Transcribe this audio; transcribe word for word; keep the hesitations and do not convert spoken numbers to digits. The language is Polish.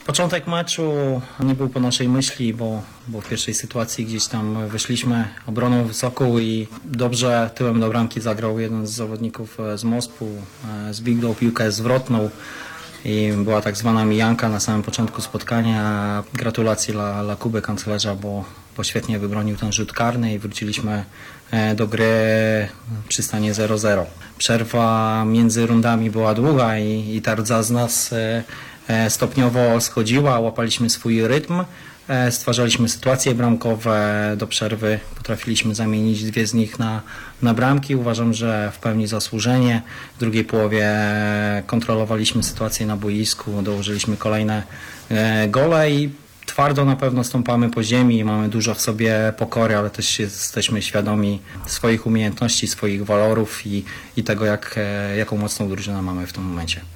Początek meczu nie był po naszej myśli, bo, bo w pierwszej sytuacji gdzieś tam wyszliśmy obroną wysoką i dobrze tyłem do bramki zagrał jeden z zawodników z Mospu, zbiegł piłkę zwrotną i była tak zwana mijanka na samym początku spotkania. Gratulacje dla, dla Kuby Kanclerza, bo, bo świetnie wybronił ten rzut karny i wróciliśmy do gry przy stanie zero zero. Przerwa między rundami była długa i, i ta rdza z nas stopniowo schodziła, łapaliśmy swój rytm, stwarzaliśmy sytuacje bramkowe, do przerwy potrafiliśmy zamienić dwie z nich na, na bramki. Uważam, że w pełni zasłużenie. W drugiej połowie kontrolowaliśmy sytuację na boisku, dołożyliśmy kolejne gole i twardo na pewno stąpamy po ziemi, mamy dużo w sobie pokory, ale też jesteśmy świadomi swoich umiejętności, swoich walorów i, i tego, jak, jaką mocną drużynę mamy w tym momencie.